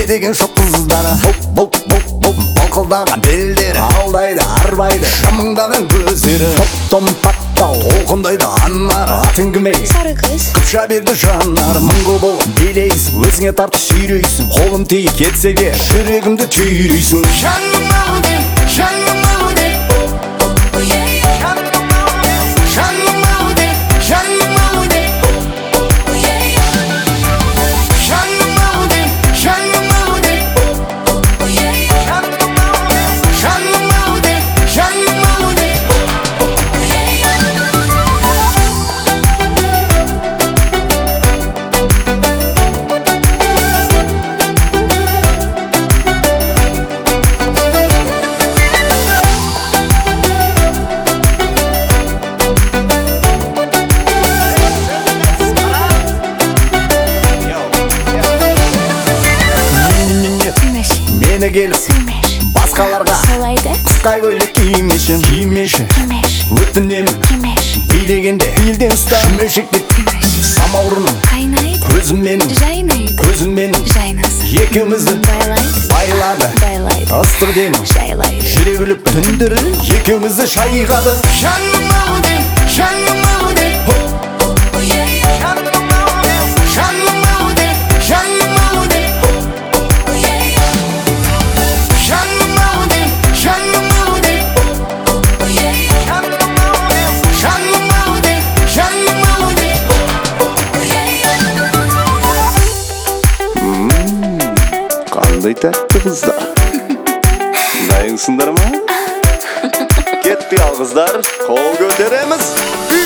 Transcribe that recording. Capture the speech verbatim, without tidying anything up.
деген шоқ қыздары Бұл, бұл, бұл, бұлқылдаған белдері Алдайды, арбайды, жамыңдаған көздері Топ-том паттау, толқындайды анары Атың кім ей? Сары қыз Қыпша берді жанары Мұңғы болып билейсің, өзіңе тартып сүйрейсің Қолым тиіп кетсеге, жүрегімді түйрейсің Жаным ау деп, жаным ау деп Жаным ау деп, жаным ау деп Жаным ау деп, жаным ау деп Жаным ау деп, жаным ау деп Мені келіп, басқаларға Солайды қысқа көйлек кимешін Кимеші, өтінемін билегенде белден ұста Шүмешектеп, самаурыным Қайнайды, көзім менің, жайнайды көзім менің Жайнасы Екеумізді байлайды, байлады байлайды Ыстық демін, Жайлайды жүрегіліп түндірі Екеумізді шайғады Жаным ау деп, жаным ау деп Жаным ау деп, жаным ау деп Жаным ау деп Жаным ау деп, жаным ау деп Жаным ау деп, жаным ау деп Қандай тәтті қыздар Дайынсыңдар ма? Кеттік ал қыздар, қол көтереміз